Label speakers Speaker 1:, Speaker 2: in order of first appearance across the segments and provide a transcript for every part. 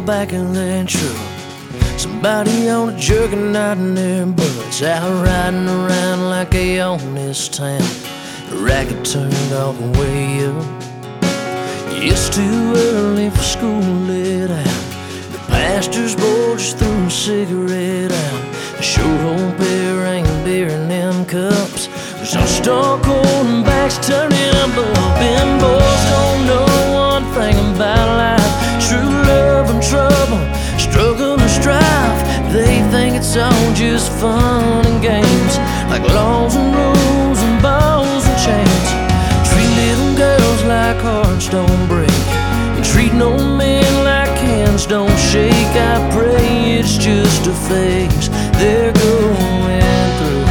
Speaker 1: back of that truck. Somebody on a jerking their butts, out riding around like they own this town. The racket turned all the way up. It's too early for school let out. The pastor's boy just threw a cigarette out. I sure hope there ain't beer in them cups. There's all stuck holding backs turning up. Them boys don't know one thing about life. True love and trouble, struggle and strife. They think it's all just fun and games, like laws and rules and balls and chains. Treat little girls like hearts don't break, and treat no men like hands don't shake. I pray it's just a phase they're going through.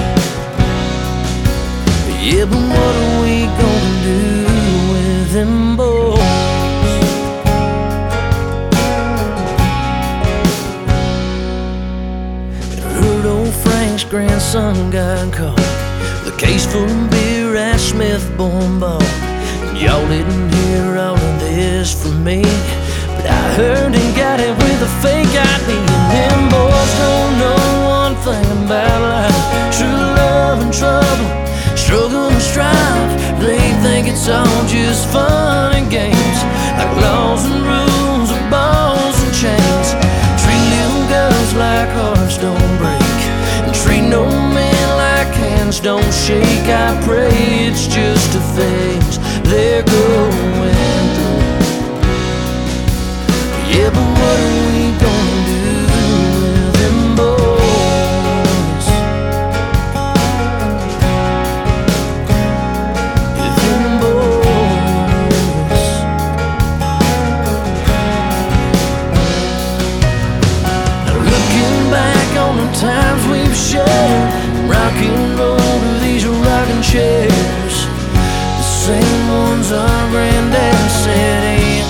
Speaker 1: Yeah, but what are we gonna do with them boys? Grandson got caught with a case full of beer at Smith-Born Bar. Y'all didn't hear all of this from me, but I heard he got it with a fake ID. And them boys don't know one thing about life. True love and trouble, struggle and strife. They think it's all just fun and games, like laws and rules and balls and chains. Treat little girls like hearts don't break, treat no man like hands don't shake. I pray it's just a phase they're going through. Yeah, but what are we gonna do with them boys? With them boys. Now looking back on the times we've shared, rock and roll to these rocking chairs, the same ones our granddad sat in.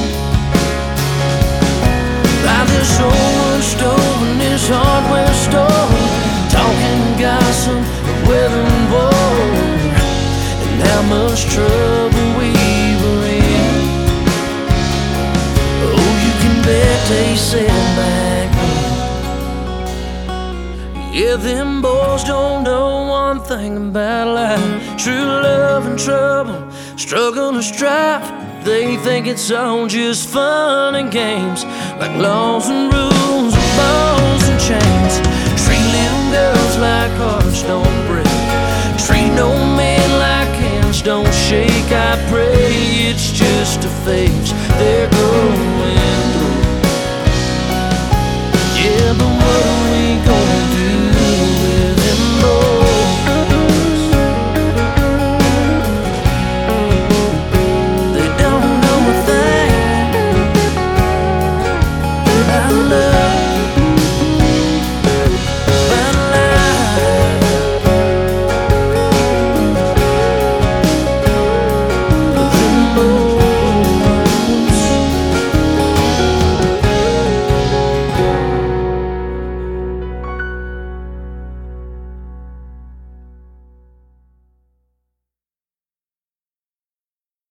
Speaker 1: By this old stove and this hardware store, talking gossip, weather and war, and how much trouble we were in. Oh, you can bet they said back then. Yeah, them boys don't know one thing about life. True love and trouble, struggle and strife. They think it's all just fun and games, like laws and rules and balls and chains. Treat little girls like hearts don't break, treat no man like hands don't shake. I pray it's just a phase